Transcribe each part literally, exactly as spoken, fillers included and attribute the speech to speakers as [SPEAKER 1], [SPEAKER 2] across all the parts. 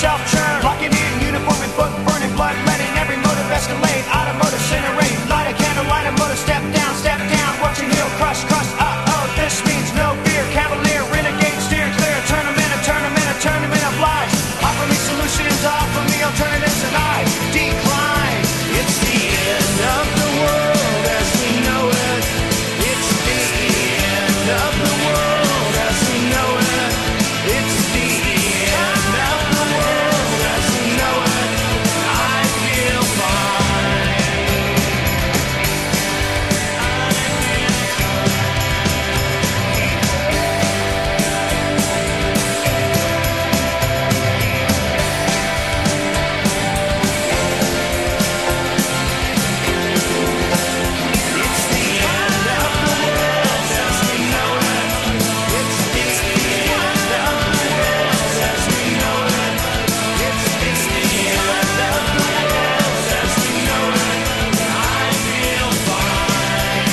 [SPEAKER 1] self-churn. Locking in uniform and book burning, blood letting every motive escalate. Automotive incinerate, light a candle, light a motor, step down, step down. Watching heel crush, crush, uh-oh. This means no fear, cavalier, renegade, steer clear. Tournament, a tournament, a tournament of lies. Offer me solutions, offer me alternatives, and I decline. It's the end of the world as we know it. It's the end of the world as we know it. It's the end of the world as we know it. I feel fine. It's the end of the world as we know it. It's the end of the world as we know it. It's it's the end of the world as we know it. I feel fine.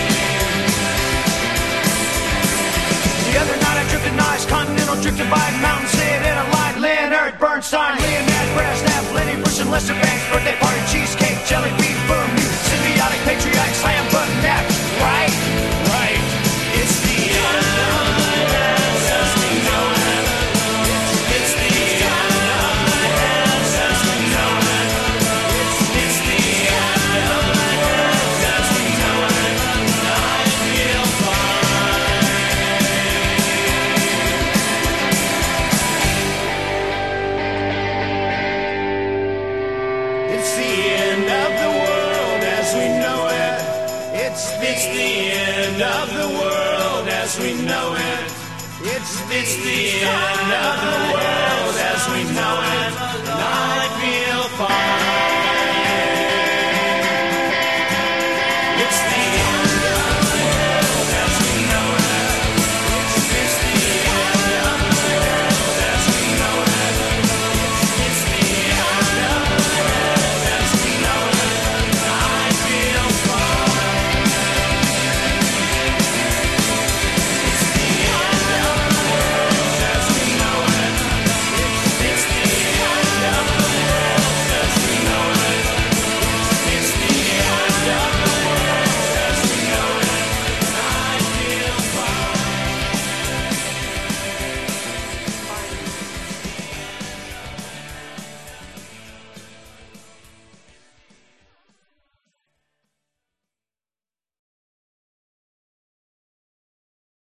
[SPEAKER 1] The other night I drifted nice, continental drifted by mountain, sit in a light, Leonard Bernstein, Leonard Brezhnev, Lenny Bruce and Lester Banks, birthday party, cheesecake, jelly bean, boom, you symbiotic, patriotic, slam, button, nap, right? Right. It's the end of the world as we know it. It's the end of the world as we know it. It's it's the end of the world as we know it. I feel fine. It's the end of the world as we know it. It's it's the end of the world as we know it. It's it's the end of the world as we know it. And I feel